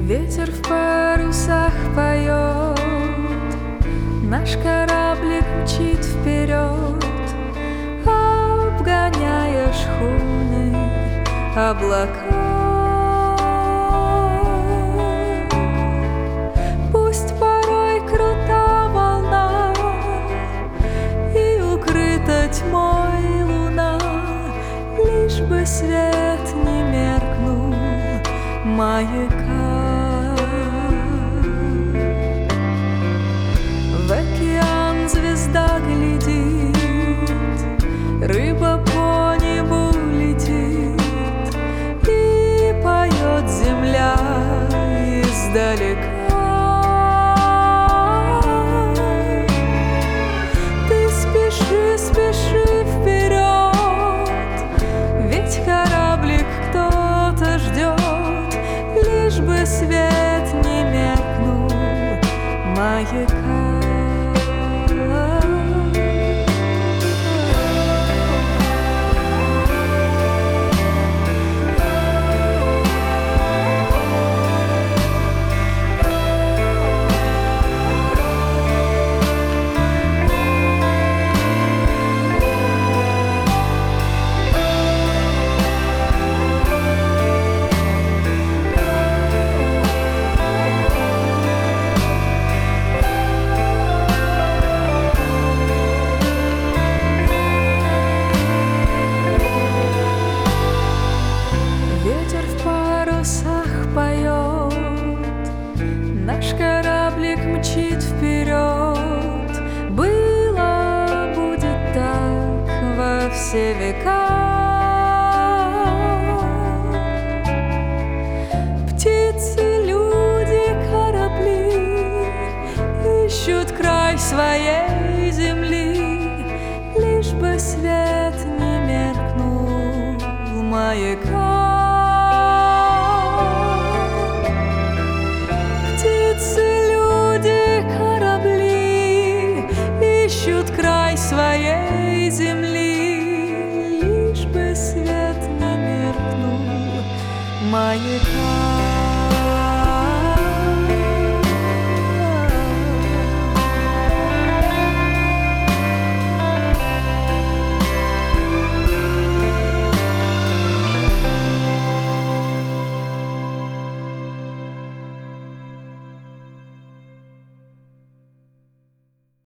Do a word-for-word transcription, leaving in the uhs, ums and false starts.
Ветер в парусах поет, наш кораблик мчит вперед, обгоняя шхуны облака. Пусть порой крута волна и укрыта тьмой луна, лишь бы свет не меркнул маяка. В океан звезда глядит, рыба по небу летит, и поет земля издалека. Ты спеши, спеши вперед, ведь кораблик кто-то ждет, лишь бы свет не меркнул маяка. Наш кораблик мчит вперед, было, будет так во все века. Птицы, люди, корабли ищут край своей земли, лишь бы свет не меркнул маяка. Своей земли, лишь бы свет не меркнул маяка.